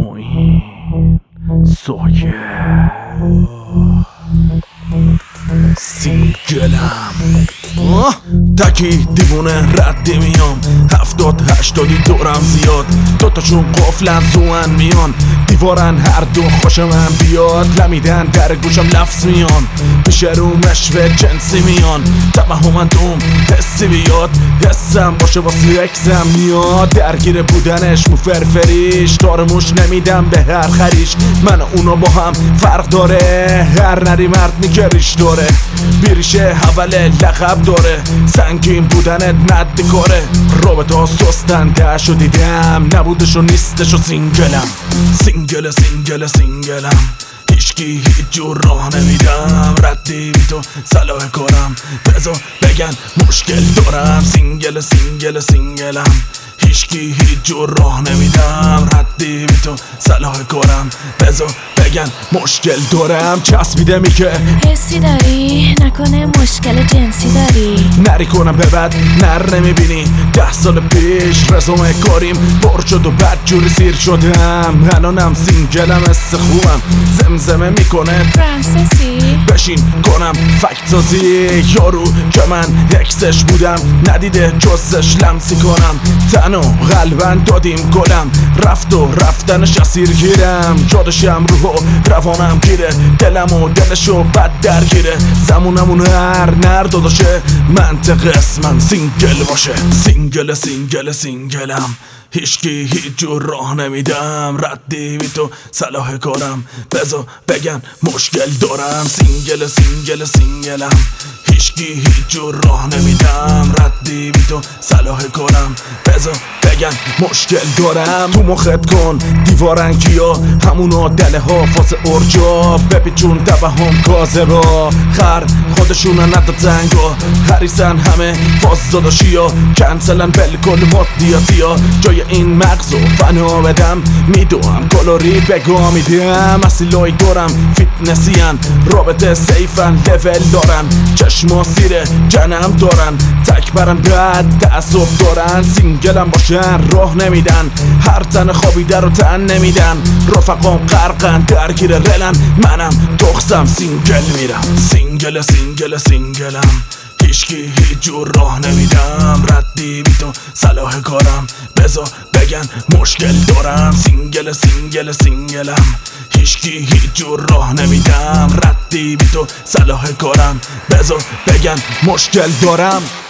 موین سویه سینگلم تکی دیوونه ردی میام 70-80 دورم زیاد دوتاشون قفلن زوان میان دیوارن هر دو خوش من بیاد لمیدن در گوشم لفظ میان پیش رو مشوه جنسی میان توهمن دوم حسی بیاد حسم باشه واسه اکسم میاد درگیر بودنش مو فرفریش دارموش نمیدم به هر خریش من و اونا با هم فرق داره هر نری مرد میگریش داره بیریشه حوله لقب داره سنگین بودنت ندی کاره رابطه ها سستن تهشو دیدم نبودش و نیستش و سینگلم سینگلم هیچکی هیچ جور راه نمیدم ردی بی تو صلاح کارم بذار بگن مشکل دارم سینگلم هیچکی هیچ جور راه نمیدم ردی بی تو صلاح کارم بذار بگن مشکل دارم چسبیده میگه حسی داری نکنه مشکل جنسی داری نری کنم به بد نر نمیبینی 10 سال پیش رزومه کاریم بر شد و بد جوری سیر شدم الانم سینگلم است خوبم زمزمه میکنه فرانسیسی بشین کنم فکت سازی یارو که من اکسش بودم ندیده جزش لمسی کنم تن و قلبن دادیم گلم رفت و رفتنش اسیر گیرم یادشم روح و روانم گیره دلم و دلشو بد درگیره زمونمون هر نر داداشه منطق اسمم سینگل باشه سینگلم هیچکی هیچ جور راه نمیدم ردی بی تو صلاح کارم بذار بگن مشکل دارم سینگلم هیچکی هیچ جور راه نمیدم ردی بی تو صلاح کارم بذار بگن مشکل دارم تو مخت کن دیوارنگیا همونا دله ها فاس ارجا بپیچون توهم کاذبا خر خودشون ندادنگا هریسن همه فاز داداشیا کنسلن بلکل مادیاتیا جای این مغزو فنا بدم میدوام کالوری بگا میدم اصیلای دارم فیتنسیان رابطه سیفن لول دارن چشما سیره جنم دارن تک برن بعد تعصب دارن سینگلم باشن راه نمیدن هر تن خوابیده رو تن نمیدن رفقام غرقن درگیر رلن منم تخصم سینگل میرم سینگلم هیچکی هیچ جور راه نمیدم ردی بی تو صلاح کارم بذار بگن مشکل دارم سینگلم هیچکی هیچ جور راه نمیدم ردی بی تو صلاح کارم بذار بگن مشکل دارم